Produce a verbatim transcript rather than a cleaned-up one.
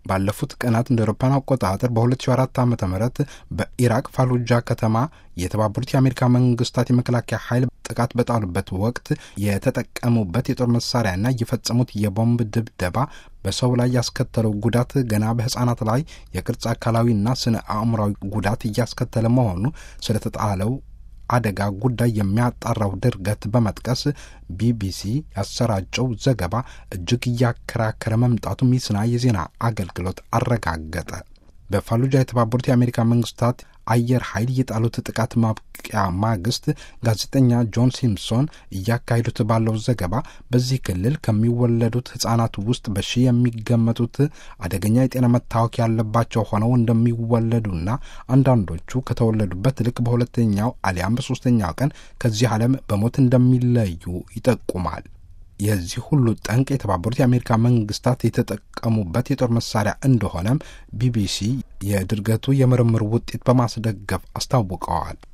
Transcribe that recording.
ባለፉት ቀናት እንደ አውሮፓውያን አቆጣጠር በሁለት ሺህ አራት ዓመተ ምህረት በኢራቅ ፋሉጃ ከተማ የተባበሩት የአሜሪካ መንግስታት የመከላከያ ኃይል ጥቃት በጣሉበት ወቅት የተጠቀሙበት የጦር መሳሪያና የፈጸሙት የቦምብ ድብደባ በሰው ላይ ያስከተለው ጉዳት ገና በህፃናት ላይ የቅርጽ አካላዊና ስነ አእምሯዊ ጉዳት እያስከተለ መሆኑ ስለተጣለው አደጋ ጉዳይ የሚያጣራው ድርገት በመጥቀስ ቢቢሲ ያሰራጨው ዘገባ እጅግ እያከራከረ መምጣቱ ሚስና የዜና አገልግሎት አረጋገጠ። በፋሉጃ የተባበሩት የአሜሪካ መንግስታት አየር ኃይል የጣሉት ጥቃት ማብቂያ ማግስት ጋዜጠኛ ጆን ሲምፕሶን እያካሄዱት ባለው ዘገባ በዚህ ክልል ከሚወለዱት ህጻናት ውስጥ በሺ የሚገመቱት አደገኛ የጤና መታወክ ያለባቸው ሆነው እንደሚወለዱና አንዳንዶቹ ከተወለዱበት ልክ በሁለተኛው አሊያም በሶስተኛው ቀን ከዚህ ዓለም በሞት እንደሚለዩ ይጠቁማል። የዚህ ሁሉ ጠንቅ የተባበሩት የአሜሪካ መንግስታት የተጠቀሙበት የጦር መሳሪያ እንደሆነም ቢቢሲ የድርገቱ የምርምር ውጤት በማስደገፍ አስታውቀዋል።